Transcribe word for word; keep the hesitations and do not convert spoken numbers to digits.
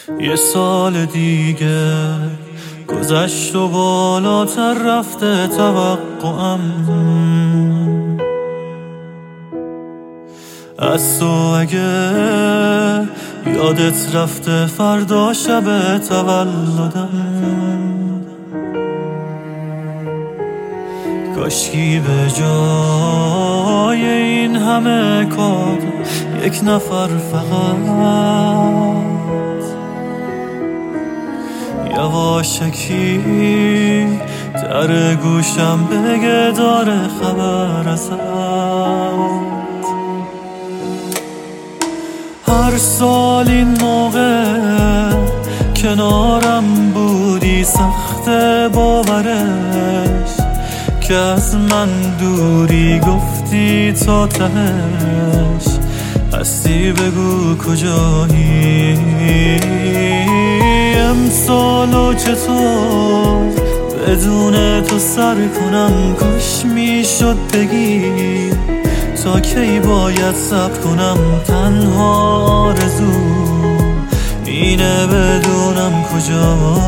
یه سال دیگه گذشت و بالاتر رفته توقعم از تو. اگه یادت رفته فردا شب تولدم، کاشکی به جای این همه کار یک نفر فقط یواشکی در گوشم بگه داره خبر ازت. هر سال این موقع کنارم بودی، سخت باورش که از من دوری، گفتی تا تهش هستی بگو کجایی. امسالو چطور بدون تو سر کنم، کاش میشد بگی تا کی باید صبر کنم. تنها آرزو اینه بدونم کجایی.